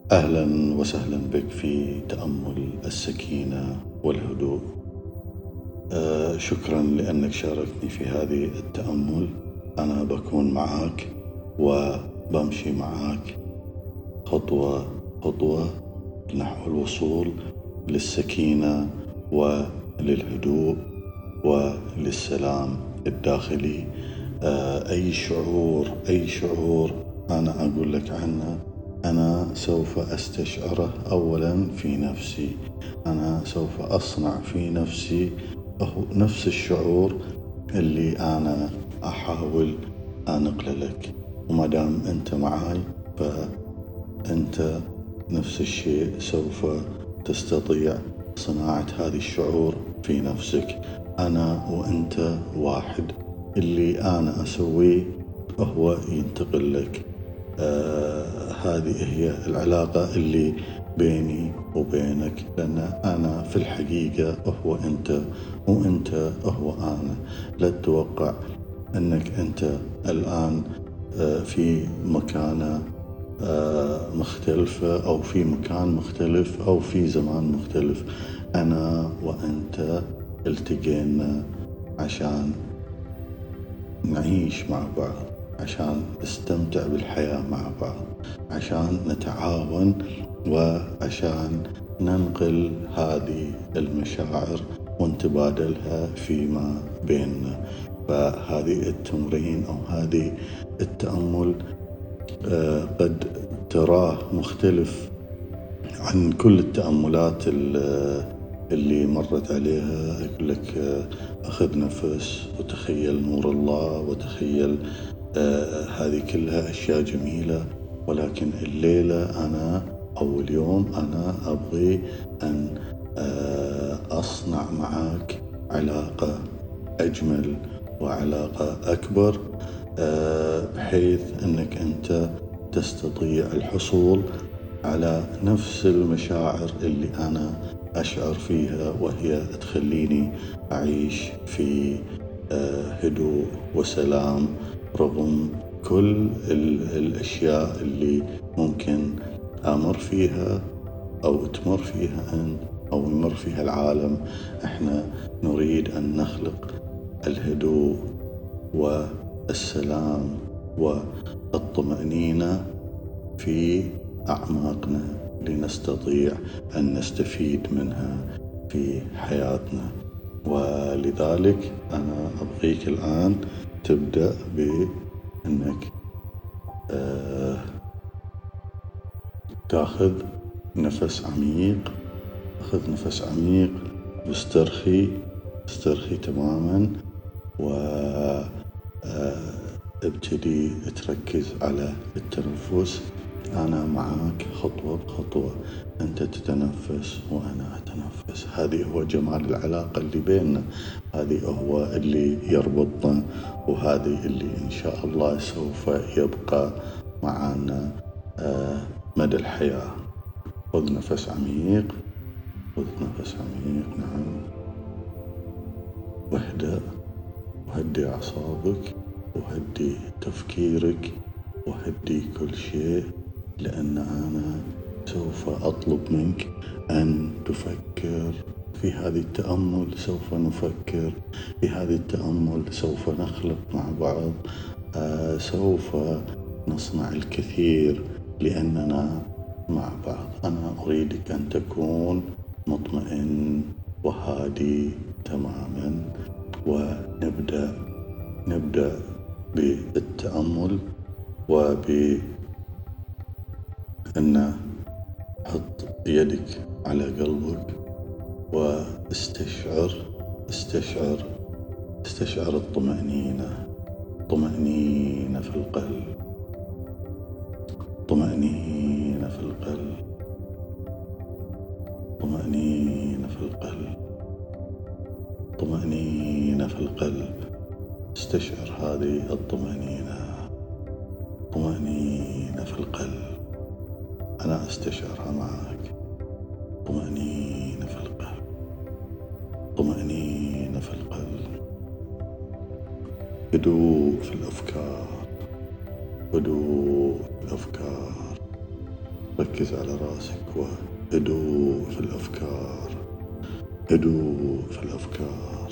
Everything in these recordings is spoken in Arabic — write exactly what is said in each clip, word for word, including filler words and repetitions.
أهلا وسهلا بك في تأمل السكينة والهدوء. أه شكرا لأنك شاركتني في هذه التأمل. أنا بكون معك وبمشي معك خطوة خطوة نحو الوصول للسكينة وللهدوء وللسلام الداخلي. أه أي شعور أي شعور أنا أقول لك عنه، أنا سوف أستشعره أولا في نفسي. أنا سوف أصنع في نفسي نفس الشعور اللي أنا أحاول أنقله لك، وما دام أنت معاي فأنت نفس الشيء سوف تستطيع صناعة هذه الشعور في نفسك. أنا وأنت واحد، اللي أنا أسويه هو ينتقل لك. آه هذه هي العلاقة اللي بيني وبينك، لأن أنا في الحقيقة هو أنت وأنت هو أنا. لا تتوقع أنك أنت الآن آه في مكانة آه مختلفة أو في مكان مختلف أو في زمان مختلف. أنا وأنت التقينا عشان نعيش مع بعض، عشان نستمتع بالحياة مع بعض، عشان نتعاون، وعشان ننقل هذه المشاعر ونتبادلها فيما بيننا. فهذه التمرين أو هذه التأمل آه قد تراه مختلف عن كل التأملات اللي مرت عليها. يقول لك أخذ نفس وتخيل نور الله وتخيل آه هذه كلها أشياء جميلة، ولكن الليلة أنا أو اليوم أنا أبغي أن آه أصنع معك علاقة أجمل وعلاقة أكبر، آه بحيث أنك أنت تستطيع الحصول على نفس المشاعر اللي أنا أشعر فيها، وهي تخليني أعيش في هدوء وسلام رغم كل الأشياء اللي ممكن أمر فيها أو تمر فيها أنت أو يمر فيها العالم. إحنا نريد أن نخلق الهدوء والسلام والطمأنينة في أعماقنا لنستطيع أن نستفيد منها في حياتنا. ولذلك أنا أبغيك الآن تبدأ بأنك آه تاخذ نفس عميق. أخذ نفس عميق واسترخي استرخي تماما، وابتدي تركز على التنفس. أنا معك خطوة بخطوة، أنت تتنفس وأنا أتنفس. هذه هو جمال العلاقة اللي بيننا، هذه هو اللي يربطنا، وهذه اللي إن شاء الله سوف يبقى معنا آه مدى الحياة. خذ نفس عميق، خذ نفس عميق، نعم، واهدأ وهدي أعصابك وهدي تفكيرك وهدي كل شيء، لأن أنا سوف أطلب منك أن تفكر في هذا التأمل. سوف نفكر في هذا التأمل، سوف نخلق مع بعض، آه سوف نصنع الكثير لأننا مع بعض. أنا أريدك أن تكون مطمئن وهادي تماما، ونبدأ نبدأ بالتأمل وب أن حط يدك على قلبك واستشعر استشعر استشعر الطمأنينة طمأنينة في القلب طمأنينة في القلب طمأنينة في القلب طمأنينة في القلب. استشعر هذه الطمأنينة طمأنينة في القلب. أنا أستشعرها معك. طمأنينة في القلب طمأنينة في القلب. هدوء في الأفكار هدوء في الأفكار ركز على راسك وهدوء في الأفكار، هدوء في الأفكار،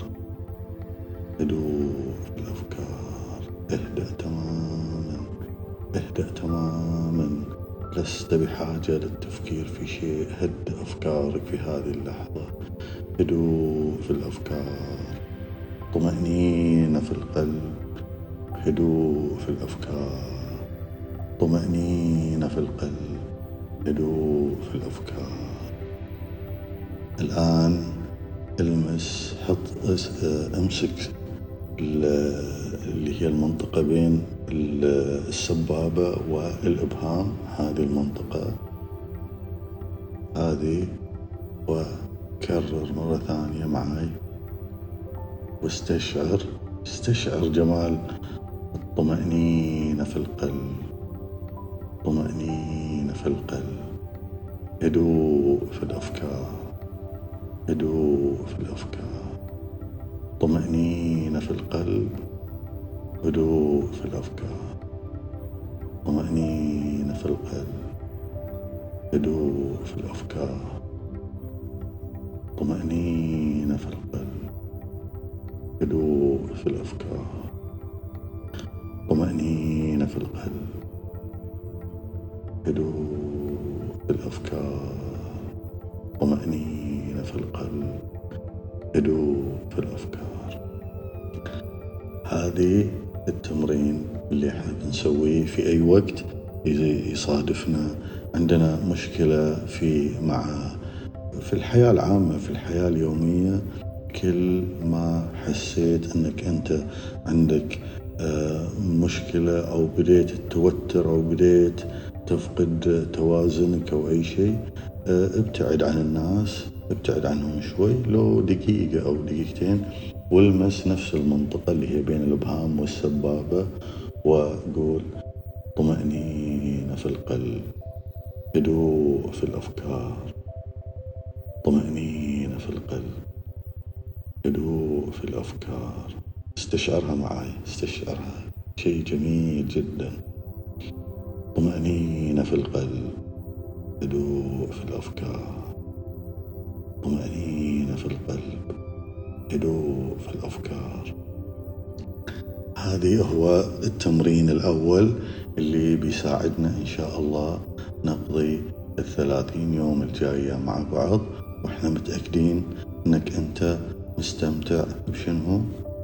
هدوء في الأفكار. اهدأ تماما، اهدأ تماما، لست بحاجة للتفكير في شيء. هدأ أفكارك في هذه اللحظة. هدوء في الأفكار، طمأنينة في القلب، هدوء في الأفكار، طمأنينة في القلب، هدوء في الأفكار. الآن المس، حط امسك اللي هي المنطقة بين السبابة والإبهام، هذه المنطقة هذه، وكرر مرة ثانية معي واستشعر، استشعر جمال الطمأنينة في القلب، طمأنينة في القلب، هدوء في الأفكار، هدوء في الأفكار، طمأنينة في القلب، هدوء في الأفكار، طمأنينة في القلب، هدوء في الأفكار، طمأنينة في القلب، هدوء في الأفكار، طمأنينة في القلب، هدوء في الأفكار، طمأنينة في القلب، هدوء في الأفكار. هذه التمرين اللي احنا بنسويه في أي وقت إذا يصادفنا عندنا مشكلة في مع في الحياة العامة، في الحياة اليومية. كل ما حسيت أنك أنت عندك مشكلة أو بديت التوتر أو بديت تفقد توازنك أو أي شيء، ابتعد عن الناس، ابتعد عنهم شوي، لو دقيقة أو دقيقتين، والمس نفس المنطقة اللي هي بين الإبهام والسبابة، وقول طمأنينة في القلب، هدوء في الأفكار، طمأنينة في القلب، هدوء في الأفكار. استشعرها معي، استشعرها، شيء جميل جدا. طمأنينة في القلب، هدوء في الأفكار، طمأنينة في القلب، هدوء في الأفكار. هذه هو التمرين الأول اللي بيساعدنا إن شاء الله نقضي الثلاثين يوم الجاية مع بعض، وإحنا متأكدين أنك أنت مستمتع بشنو؟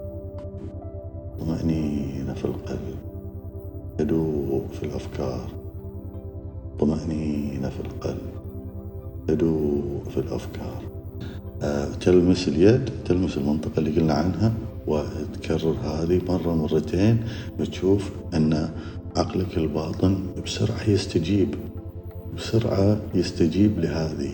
طمأنينة في القلب، هدوء في الأفكار، طمأنينة في القلب، هدوء في الأفكار. أه تلمس اليد، تلمس المنطقة اللي قلنا عنها، وتكرر هذه مرة مرتين، بتشوف أن عقلك الباطن بسرعة يستجيب، بسرعة يستجيب لهذه.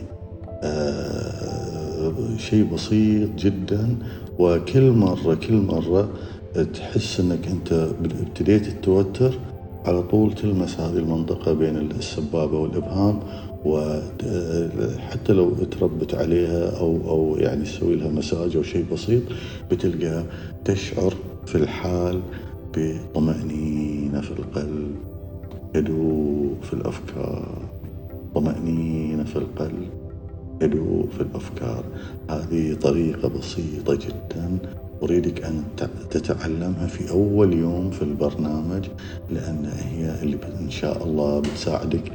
أه شيء بسيط جدا، وكل مرة كل مرة تحس أنك أنت ابتديت التوتر، على طول تلمس هذه المنطقة بين السبابة والإبهام، وحتى لو تربت عليها أو أو يعني تسوي لها مساج أو شيء بسيط، بتلقى تشعر في الحال بطمأنينة في القلب، هدوء في الأفكار، طمأنينة في القلب، هدوء في الأفكار. هذه طريقة بسيطة جدا، أريدك أن تتعلمها في أول يوم في البرنامج، لأن هي اللي إن شاء الله بتساعدك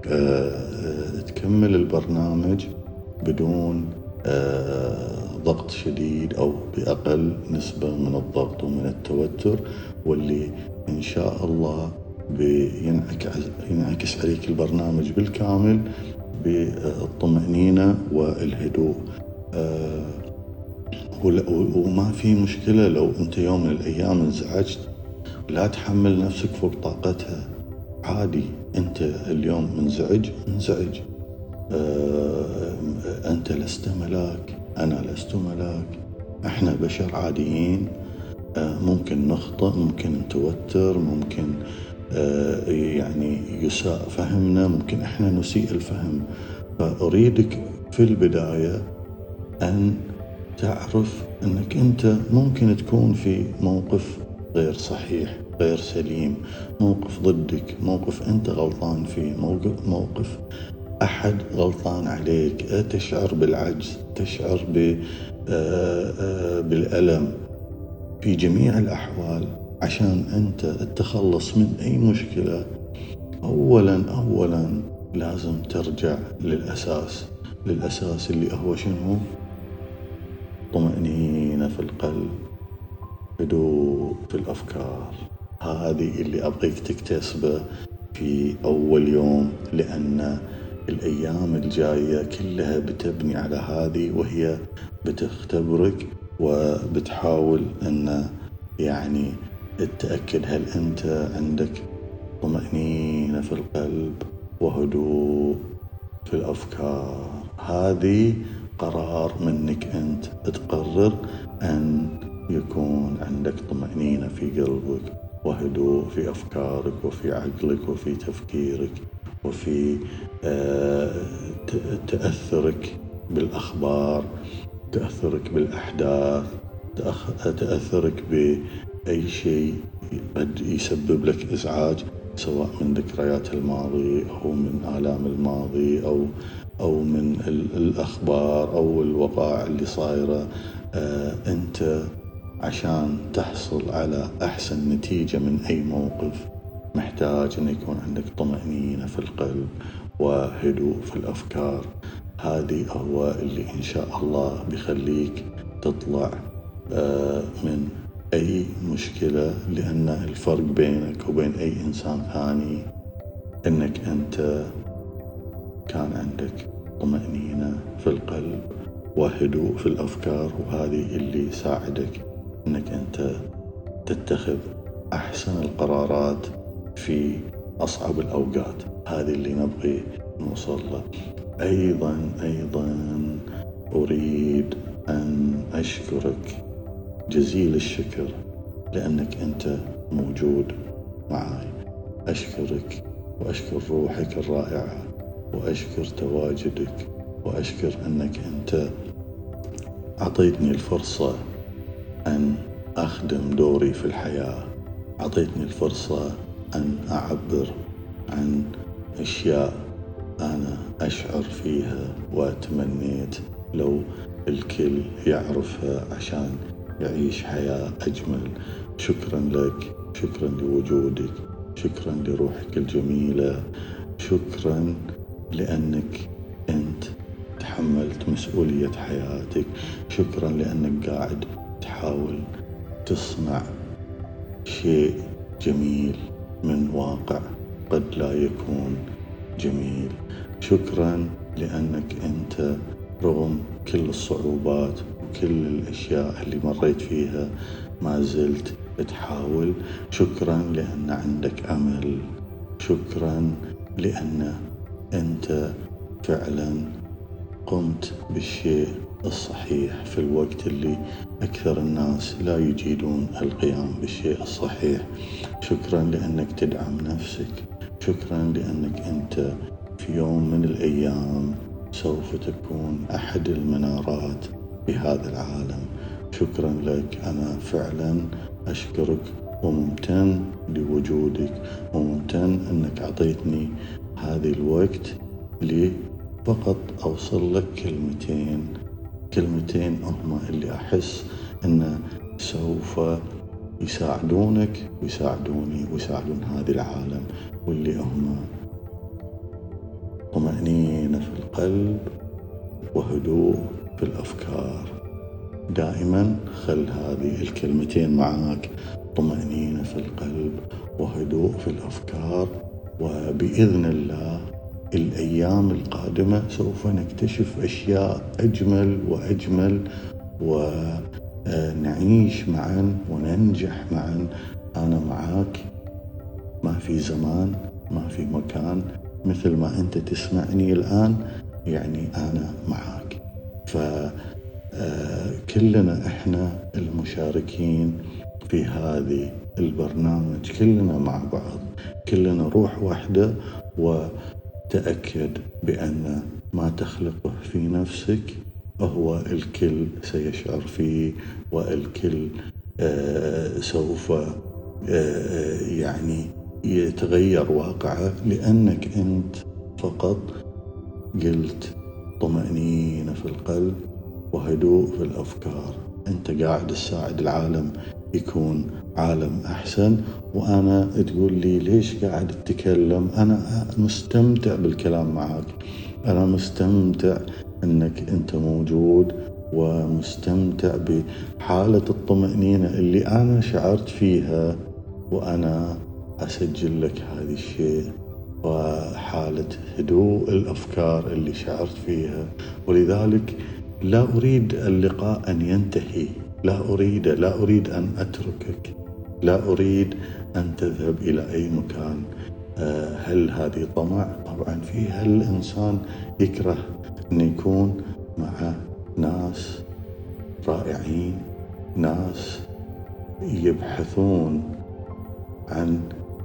تكمل البرنامج بدون ضغط شديد أو بأقل نسبة من الضغط ومن التوتر، واللي إن شاء الله بينعكس عليك البرنامج بالكامل بالطمأنينة والهدوء. وما في مشكلة لو أنت يوم من الأيام انزعجت، لا تحمل نفسك فوق طاقتها، عادي. أنت اليوم منزعج، انزعج. أنت لست ملاك، أنا لست ملاك، احنا بشر عاديين، ممكن نخطئ، ممكن نتوتر، ممكن يعني يساء فهمنا، ممكن احنا نسيء الفهم. فأريدك في البداية أن تعرف أنك أنت ممكن تكون في موقف غير صحيح، غير سليم، موقف ضدك، موقف أنت غلطان فيه، موقف, موقف أحد غلطان عليك، تشعر بالعجز، تشعر بالألم. في جميع الأحوال عشان أنت تتخلص من أي مشكلة، أولا أولا لازم ترجع للأساس للأساس اللي هو شنو؟ طمأنينة في القلب، هدوء في الأفكار. هذه اللي أبغيك تكتسبه في أول يوم، لأن الأيام الجاية كلها بتبني على هذه، وهي بتختبرك وبتحاول أن يعني تتأكد هل أنت عندك طمأنينة في القلب وهدوء في الأفكار. هذه قرار منك أنت، تقرر أن يكون عندك طمأنينة في قلبك وهدوء في أفكارك وفي عقلك وفي تفكيرك وفي تأثرك بالأخبار، تأثرك بالأحداث، تأثرك بأي شيء قد يسبب لك إزعاج، سواء من ذكريات الماضي أو من آلام الماضي أو أو من الأخبار أو الوقائع اللي صايرة. أنت عشان تحصل على أحسن نتيجة من أي موقف محتاج أن يكون عندك طمأنينة في القلب وهدوء في الأفكار. هذه هو اللي إن شاء الله بيخليك تطلع من أي مشكلة، لأن الفرق بينك وبين أي إنسان ثاني أنك أنت كان عندك طمأنينة في القلب وهدوء في الأفكار، وهذه اللي يساعدك أنك أنت تتخذ أحسن القرارات في أصعب الأوقات. هذه اللي نبغي نوصل له. أيضا أيضا أريد أن أشكرك جزيل الشكر لأنك أنت موجود معي. أشكرك وأشكر روحك الرائعة، وأشكر تواجدك، وأشكر أنك أنت أعطيتني الفرصة أن أخدم دوري في الحياة، أعطيتني الفرصة أن أعبر عن أشياء أنا أشعر فيها وتمنيت لو الكل يعرفها عشان يعيش حياة أجمل. شكرا لك، شكرا لوجودك، شكرا لروحك الجميلة، شكرا لأنك أنت تحملت مسؤولية حياتك، شكرا لأنك قاعد تحاول تصنع شيء جميل من واقع قد لا يكون جميل. شكرا لأنك أنت رغم كل الصعوبات وكل الأشياء اللي مريت فيها ما زلت تحاول. شكرا لأن عندك أمل، شكرا لأن أنت فعلا قمت بالشيء الصحيح في الوقت اللي أكثر الناس لا يجيدون القيام بالشيء الصحيح. شكرا لأنك تدعم نفسك، شكرا لأنك أنت في يوم من الأيام سوف تكون أحد المنارات في هذا العالم. شكرا لك، أنا فعلا أشكرك وممتن لوجودك، وممتن أنك أعطيتني هذه الوقت لي فقط أوصل لك كلمتين كلمتين هما اللي أحس أن سوف يساعدونك ويساعدوني ويساعدون هذا العالم، واللي هما طمأنينة في القلب وهدوء في الأفكار. دائما خل هذه الكلمتين معاك، طمأنينة في القلب وهدوء في الأفكار، وبإذن الله الأيام القادمة سوف نكتشف أشياء أجمل وأجمل، ونعيش معا وننجح معا. أنا معاك، ما في زمان ما في مكان، مثل ما أنت تسمعني الآن يعني أنا معاك. فكلنا إحنا المشاركين في هذه البرنامج، كلنا مع بعض، كلنا روح واحدة، وتأكد بأن ما تخلقه في نفسك هو الكل سيشعر فيه، والكل سوف يعني يتغير واقعه، لأنك أنت فقط قلت طمأنينة في القلب وهدوء في الأفكار. أنت قاعد تساعد العالم يكون عالم أحسن، وأنا تقول لي ليش قاعد تتكلم؟ أنا مستمتع بالكلام معك، أنا مستمتع أنك أنت موجود، ومستمتع بحالة الطمأنينة اللي أنا شعرت فيها وأنا أسجل لك هذا الشيء، وحالة هدوء الأفكار اللي شعرت فيها. ولذلك لا أريد اللقاء أن ينتهي، لا أريد لا أريد أن أتركك، لا أريد أن تذهب إلى أي مكان. هل هذه طمع؟ طبعا في. هل الإنسان يكره أن يكون مع ناس رائعين، ناس يبحثون عن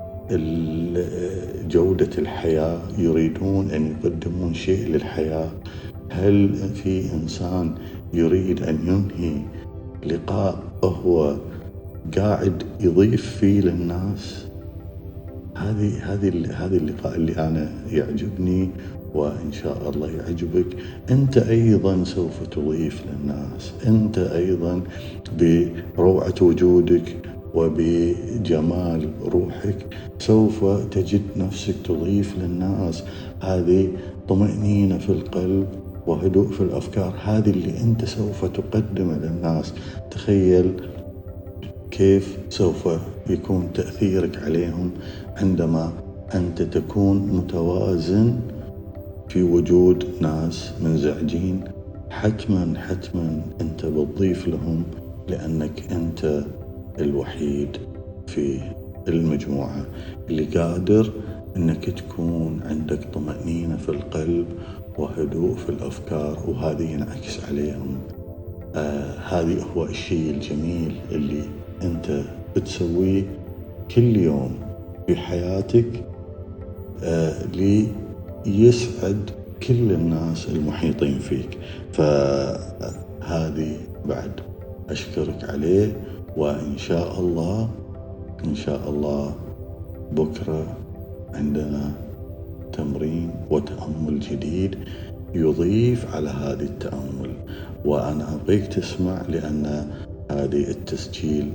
جودة الحياة، يريدون أن يقدمون شيء للحياة؟ هل في إنسان يريد أن ينهي لقاء هو قاعد يضيف فيه للناس؟ هذه هذه هذه اللقاء اللي أنا يعجبني، وإن شاء الله يعجبك. أنت أيضا سوف تضيف للناس، أنت أيضا بروعة وجودك وبجمال روحك سوف تجد نفسك تضيف للناس. هذه طمأنينة في القلب وهدوء في الأفكار، هذه اللي أنت سوف تقدمها للناس. تخيل كيف سوف يكون تأثيرك عليهم عندما أنت تكون متوازن في وجود ناس منزعجين. حتما حتما أنت بتضيف لهم، لأنك أنت الوحيد في المجموعة اللي قادر أنك تكون عندك طمأنينة في القلب وهدوء في الأفكار، وهذه ينعكس عليهم. آه هذه هو الشيء الجميل اللي أنت بتسويه كل يوم في حياتك آه ليسعد كل الناس المحيطين فيك. فهذه بعد أشكرك عليه، وإن شاء الله إن شاء الله بكرة عندنا تمرين وتأمل جديد يضيف على هذه التأمل، وأنا أبيك تسمع، لأن هذه التسجيل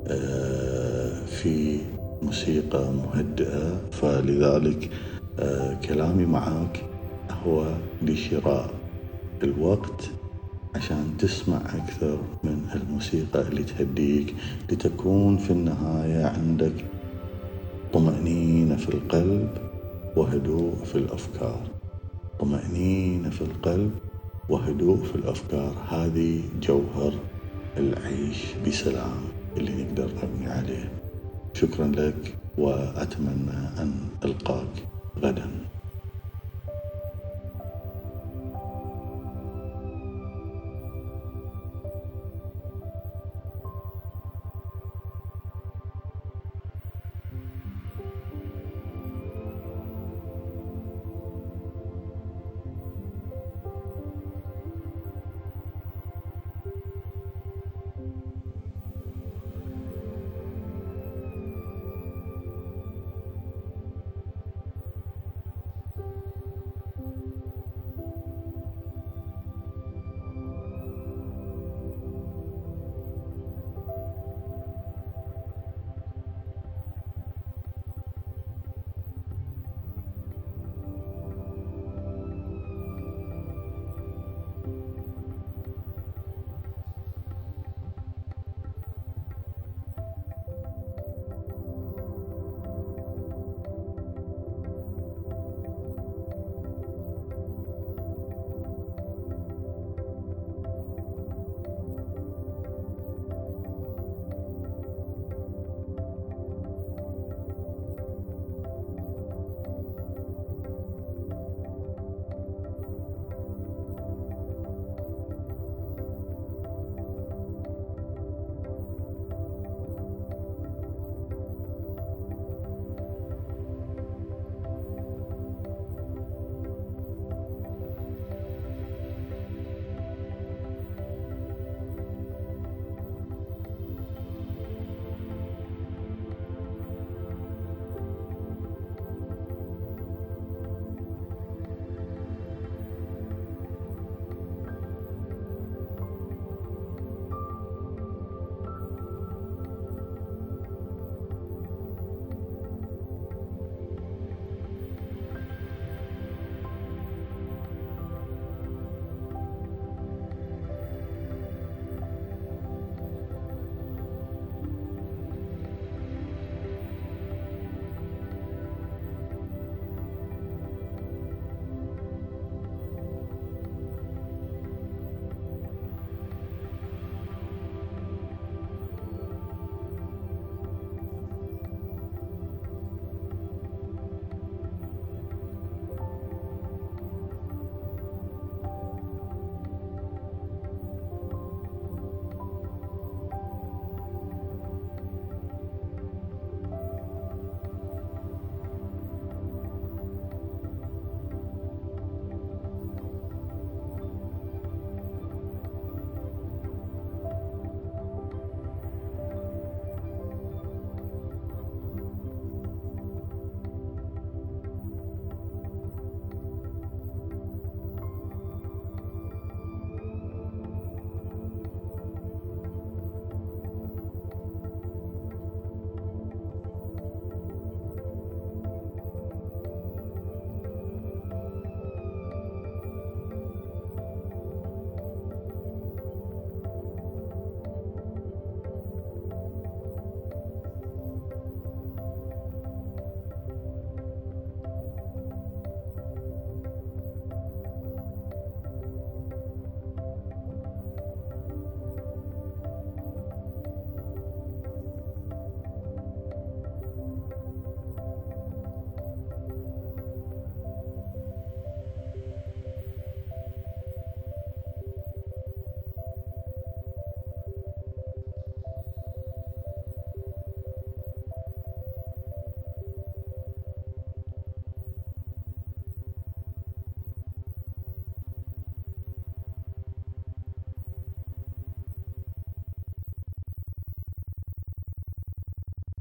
في موسيقى مهدئة، فلذلك كلامي معك هو لشراء الوقت عشان تسمع أكثر من الموسيقى اللي تهديك، لتكون في النهاية عندك طمأنينة في القلب وهدوء في الأفكار. طمأنينة في القلب وهدوء في الأفكار، هذه جوهر العيش بسلام اللي نقدر نبني عليه. شكرا لك، وأتمنى أن ألقاك غدا.